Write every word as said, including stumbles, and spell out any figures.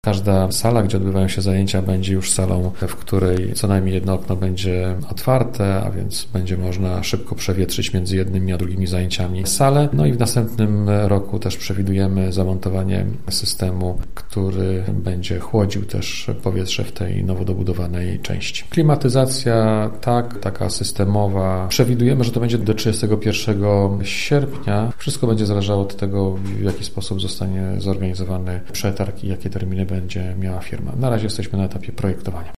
Każda sala, gdzie odbywają się zajęcia, będzie już salą, w której co najmniej jedno okno będzie otwarte, a więc będzie można szybko przewietrzyć między jednymi a drugimi zajęciami salę. No i w następnym roku też przewidujemy zamontowanie systemu, który będzie chłodził też powietrze w tej nowo dobudowanej części. Klimatyzacja, tak, taka systemowa. Przewidujemy, że to będzie do trzydziestego pierwszego sierpnia. Wszystko będzie zależało od tego, w jaki sposób zostanie zorganizowany przetarg i jakie terminy będzie miała firma. Na razie jesteśmy na etapie projektowania.